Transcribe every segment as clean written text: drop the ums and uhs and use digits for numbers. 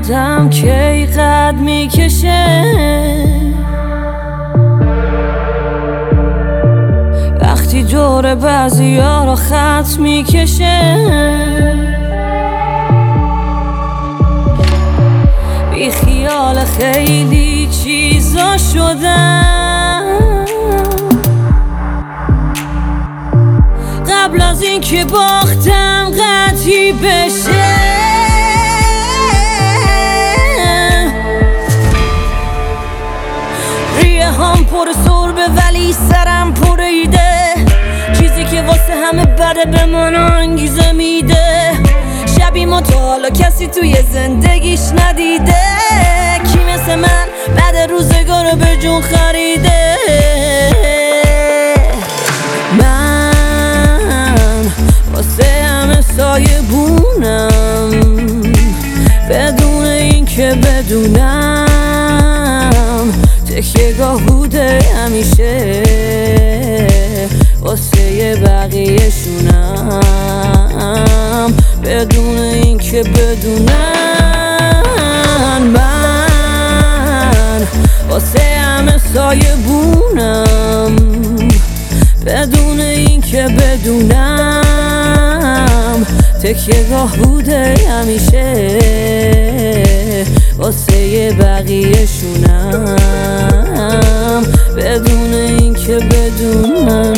آدم کی قد میکشه وقتی دور بعضیا رو خط میکشه بی خیال خیلی چیزا شدم قبل از این که باختم قطعی بشه ریه هم پر سربه ولی سرم پریده چیزی که واسه همه بده به من انگیزه میده شبی ما تا حالا کسی توی زندگیش ندیده کی مثل من بعد روزگار رو به جون خریده من واسه همه سایه بونم بدون این که بدونم تکیه گاه بوده همیشه واسه بقیه شونم بدون این که بدونم من واسه همه سایه بونم بدون این که بدونم تکیه گاه بوده همیشه واسه بقیه شونم بدون این که بدونم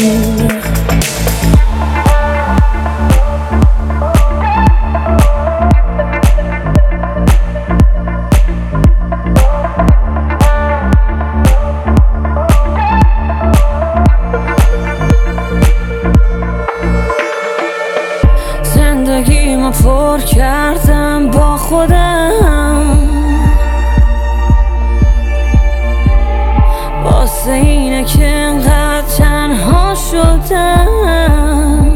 زندگیمو پر کردم با خودم واسه اینه که انقدر تنها شدم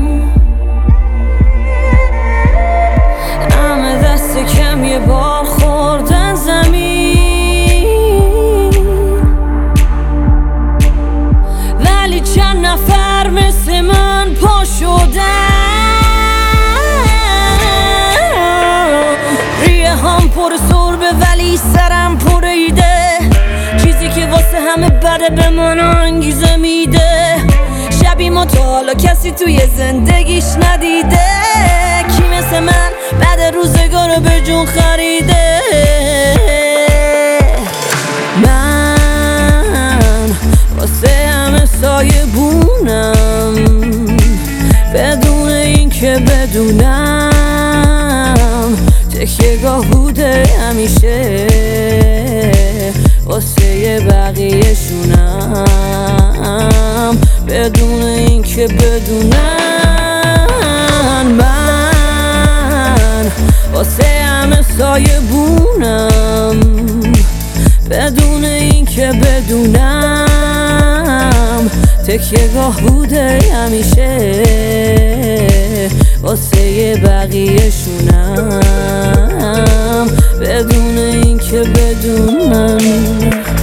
همه دست کم یه بار خوردن زمین ولی چند نفر مثل من پا شدن هم پر سربه ولی سرم پریده چیزی که واسه همه بده به من انگیزه میده شبی ما تا حالا کسی توی زندگیش ندیده کی مثل من بعد روزگار رو به جون خریده من واسه همه سایه بونم بدون این که بدونم تکیه گاه بوده همیشه واسه بقیه شونم بدون این که بدونم من واسه همه سایه بونم بدون این که بدونم تکیه گاه بوده همیشه واسه بقیه شونم بدون این که بدونم